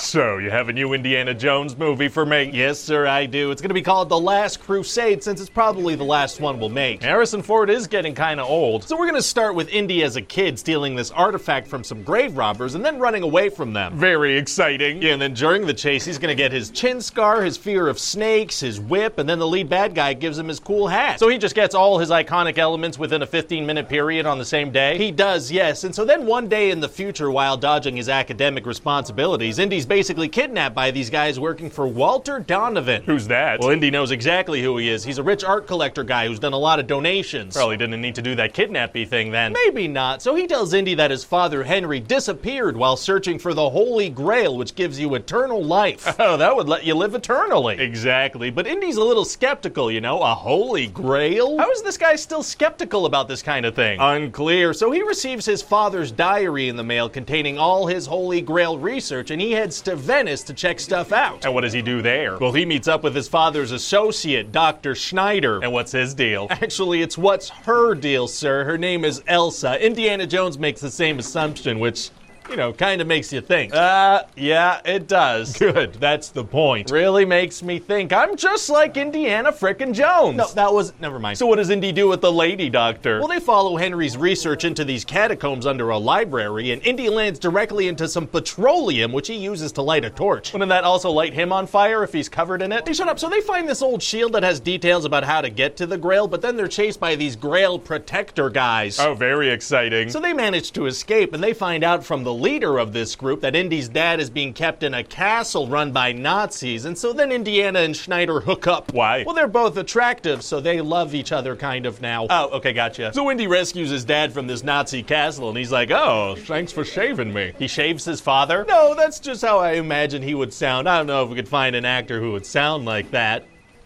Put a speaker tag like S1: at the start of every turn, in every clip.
S1: So, you have a new Indiana Jones movie for me?
S2: Yes, sir, I do. It's gonna be called The Last Crusade, since it's probably the last one we'll make.
S1: Harrison Ford is getting kinda old.
S2: So we're gonna start with Indy as a kid stealing this artifact from some grave robbers and then running away from them.
S1: Very exciting.
S2: Yeah, and then during the chase, he's gonna get his chin scar, his fear of snakes, his whip, and then the lead bad guy gives him his cool hat. So he just gets all his iconic elements within a 15-minute period on the same day? He does, yes. And so then one day in the future, while dodging his academic responsibilities, Indy's basically kidnapped by these guys working for Walter Donovan.
S1: Who's that?
S2: Well, Indy knows exactly who he is. He's a rich art collector guy who's done a lot of donations.
S1: Probably didn't need to do that kidnappy thing then.
S2: Maybe not. So he tells Indy that his father Henry disappeared while searching for the Holy Grail, which gives you eternal life.
S1: Oh, that would let you live eternally.
S2: Exactly. But Indy's a little skeptical, you know? A Holy Grail?
S1: How is this guy still skeptical about this kind of thing?
S2: Unclear. So he receives his father's diary in the mail containing all his Holy Grail research, and he heads to Venice to check stuff out.
S1: And what does he do there?
S2: Well, he meets up with his father's associate, Dr. Schneider.
S1: And what's his deal?
S2: Actually, it's what's her deal, sir. Her name is Elsa. Indiana Jones makes the same assumption, which, you know, kind of makes you think.
S1: Yeah, it does.
S2: Good, that's the point.
S1: Really makes me think I'm just like Indiana frickin' Jones.
S2: No, that was, never mind.
S1: So what does Indy do with the lady doctor?
S2: Well, they follow Henry's research into these catacombs under a library, and Indy lands directly into some petroleum, which he uses to light a torch.
S1: Wouldn't that also light him on fire if he's covered in it?
S2: Hey, shut up. So they find this old shield that has details about how to get to the Grail, but then they're chased by these Grail protector guys.
S1: Oh, very exciting.
S2: So they manage to escape, and they find out from the leader of this group that Indy's dad is being kept in a castle run by Nazis, and so then Indiana and Schneider hook up.
S1: Why?
S2: Well, they're both attractive, so they love each other kind of now.
S1: Oh, okay, gotcha.
S2: So Indy rescues his dad from this Nazi castle, and he's like, oh,
S1: Thanks for shaving me.
S2: he shaves his father? No, that's just how I imagine he would sound. I don't know if we could find an actor who would sound like that.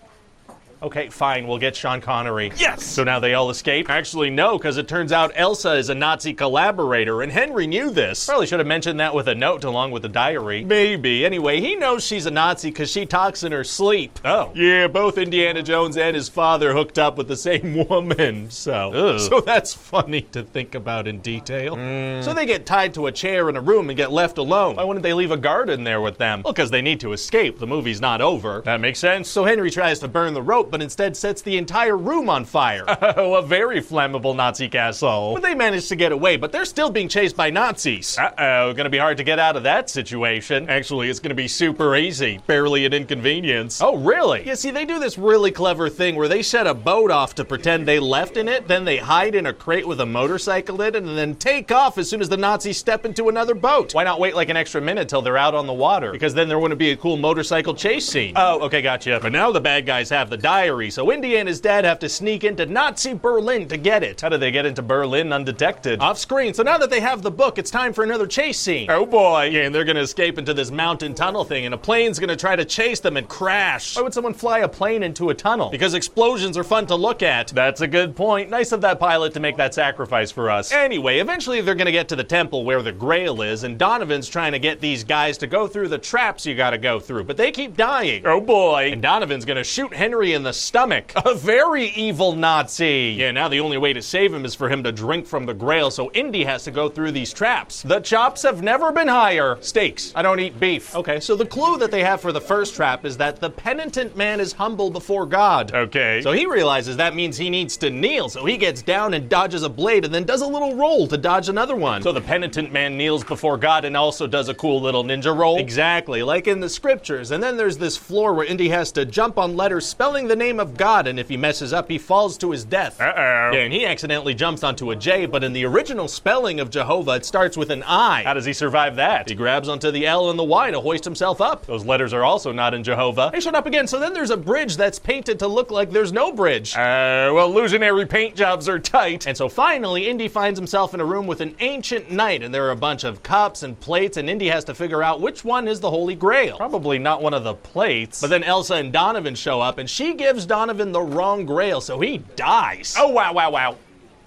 S1: Okay, fine, we'll get Sean Connery.
S2: Yes!
S1: So now they all escape?
S2: Actually, no, because it turns out Elsa is a Nazi collaborator, and Henry knew this.
S1: Probably should have mentioned that with a note along with the diary.
S2: Maybe. Anyway, he knows she's a Nazi because she talks in her sleep.
S1: Oh.
S2: Yeah, both Indiana Jones and his father hooked up with the same woman, so.
S1: Ugh.
S2: So that's funny to think about in detail. So they get tied to a chair in a room and get left alone.
S1: Why wouldn't they leave a guard in there with them?
S2: Well, because they need to escape. The movie's not over.
S1: That makes sense.
S2: So Henry tries to burn the rope, but instead sets the entire room on fire.
S1: Oh, a very flammable Nazi castle.
S2: But they manage to get away, but they're still being chased by Nazis.
S1: Uh-oh, gonna be hard to get out of that situation.
S2: Actually, it's gonna be super easy. Barely an inconvenience.
S1: Oh, really?
S2: Yeah, see, they do this really clever thing where they set a boat off to pretend they left in it, then they hide in a crate with a motorcycle in it, and then take off as soon as the Nazis step into another boat.
S1: Why not wait like an extra minute till they're out on the water?
S2: Because then there wouldn't be a cool motorcycle chase scene.
S1: Oh, okay, gotcha.
S2: But now the bad guys have the diary, so Indy and his dad have to sneak into Nazi Berlin to get it.
S1: How did they get into Berlin undetected?
S2: Off screen. So now that they have the book, it's time for another chase scene.
S1: Oh boy.
S2: Yeah, and they're gonna escape into this mountain tunnel thing, and a plane's gonna try to chase them and crash.
S1: Why would someone fly a plane into a tunnel?
S2: Because explosions are fun to look at.
S1: That's a good point. Nice of that pilot to make that sacrifice for us.
S2: Anyway, eventually they're gonna get to the temple where the Grail is, and Donovan's trying to get these guys to go through the traps you gotta go through, but they keep dying.
S1: Oh boy.
S2: And Donovan's gonna shoot Henry in the stomach.
S1: A very evil Nazi.
S2: Yeah, now the only way to save him is for him to drink from the Grail, so Indy has to go through these traps.
S1: The chops have never been higher.
S2: Steaks.
S1: I don't eat beef.
S2: Okay, so the clue that they have for the first trap is that the penitent man is humble before God.
S1: Okay.
S2: So he realizes that means he needs to kneel, so he gets down and dodges a blade and then does a little roll to dodge another one.
S1: So the penitent man kneels before God and also does a cool little ninja roll?
S2: Exactly, like in the scriptures. And then there's this floor where Indy has to jump on letters spelling the name of God, and if he messes up, he falls to his death.
S1: Uh-oh.
S2: Yeah, and he accidentally jumps onto a J, but in the original spelling of Jehovah, it starts with an I.
S1: How does he survive that?
S2: He grabs onto the L and the Y to hoist himself up.
S1: Those letters are also not in Jehovah.
S2: Hey, shut up again. So then there's a bridge that's painted to look like there's no bridge.
S1: Well, illusionary paint jobs are tight.
S2: And so finally, Indy finds himself in a room with an ancient knight, and there are a bunch of cups and plates, and Indy has to figure out which one is the Holy Grail.
S1: Probably not one of the plates.
S2: But then Elsa and Donovan show up, and she gives Donovan the wrong Grail, so he dies.
S1: Oh, wow.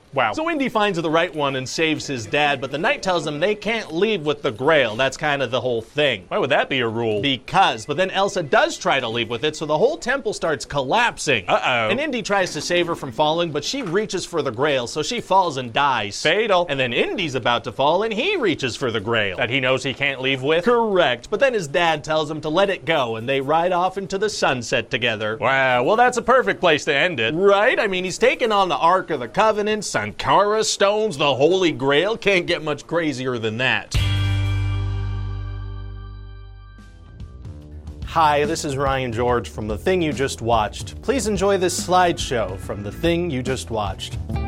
S2: Wow. So Indy finds the right one and saves his dad, but the knight tells him they can't leave with the Grail. That's kind of the whole thing.
S1: Why would that be a rule?
S2: But then Elsa does try to leave with it, so the whole temple starts collapsing.
S1: Uh-oh.
S2: And Indy tries to save her from falling, but she reaches for the Grail, so she falls and dies.
S1: Fatal.
S2: And then Indy's about to fall, and he reaches for the Grail.
S1: That he knows he can't leave with?
S2: Correct. But then his dad tells him to let it go, and they ride off into the sunset together.
S1: Wow, well that's a perfect place to end it.
S2: Right? I mean, he's taken on the Ark of the Covenant, Sankara stones, the Holy Grail. Can't get much crazier than that. Hi, this is Ryan George from The Thing You Just Watched. Please enjoy this slideshow from The Thing You Just Watched.